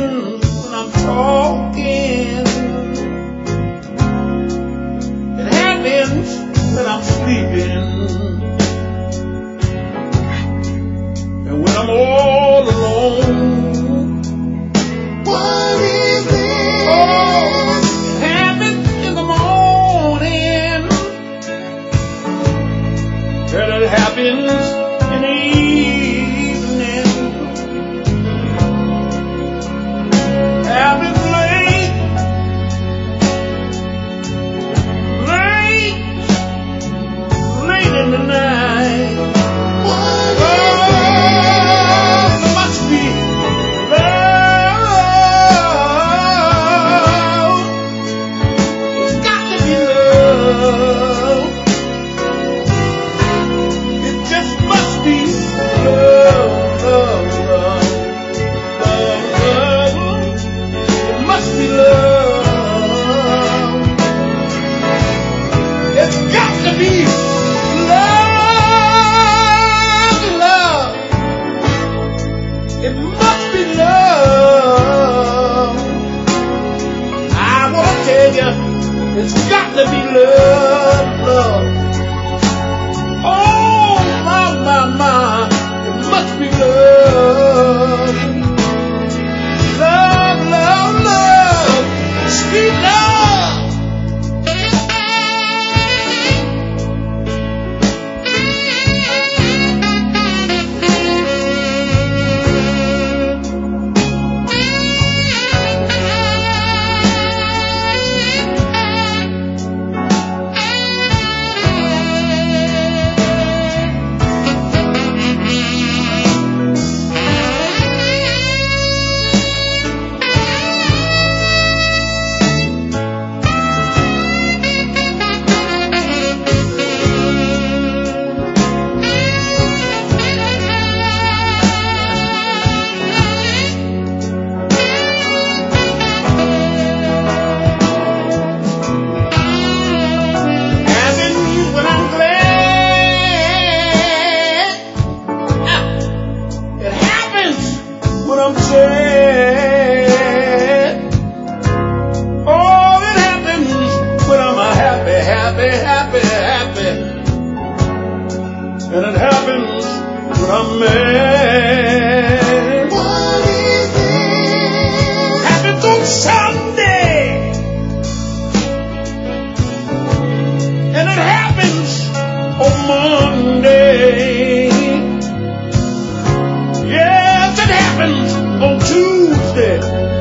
happens when I'm talking. It happens when I'm sleeping. And when I'm all alone. What is it? Oh, it happens in the morning. And it happens in the evening. Happens late in the night. What Oh, there must be love. It's got to be love. It just must be love, love, love, love, love. It must be love. It's got to be love, love. It must be love. I want to tell you, it's got to be love, love. Oh, my, it must be love. Love, love, love. Sweet love. And it happens when I'm mad. What is it? Happens on Sunday. And it happens on Monday. Yes, it happens on Tuesday.